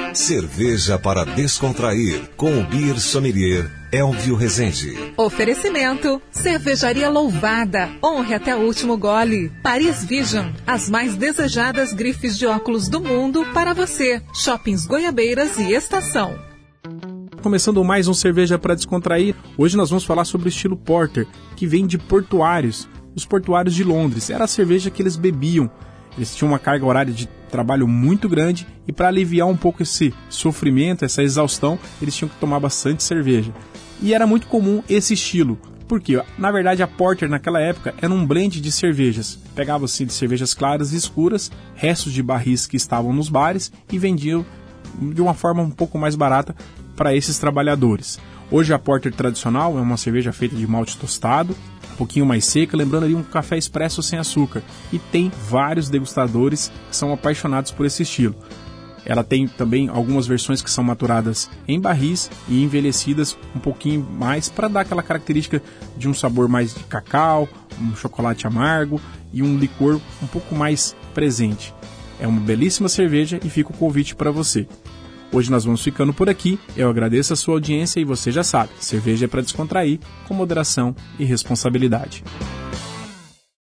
Cerveja para descontrair, com o Beer Sommelier Elvio Rezende. Oferecimento: Cervejaria Louvada. Honre até o último gole. Paris Vision, as mais desejadas grifes de óculos do mundo para você. Shoppings Goiabeiras e Estação. Começando mais um Cerveja para Descontrair, hoje nós vamos falar sobre o estilo Porter, que vem de portuários, os portuários de Londres. Era a cerveja que eles bebiam. Eles tinham uma carga horária de trabalho muito grande e para aliviar um pouco esse sofrimento, essa exaustão, eles tinham que tomar bastante cerveja. E era muito comum esse estilo, porque na verdade a Porter naquela época era um blend de cervejas. Pegava-se de cervejas claras e escuras, restos de barris que estavam nos bares e vendiam de uma forma um pouco mais barata para esses trabalhadores. Hoje a Porter tradicional é uma cerveja feita de malte tostado, um pouquinho mais seca, lembrando ali um café expresso sem açúcar. E tem vários degustadores que são apaixonados por esse estilo. Ela tem também algumas versões que são maturadas em barris e envelhecidas um pouquinho mais para dar aquela característica de um sabor mais de cacau, um chocolate amargo e um licor um pouco mais presente. É uma belíssima cerveja e fica o convite para você. Hoje nós vamos ficando por aqui, eu agradeço a sua audiência e você já sabe, cerveja é para descontrair, com moderação e responsabilidade.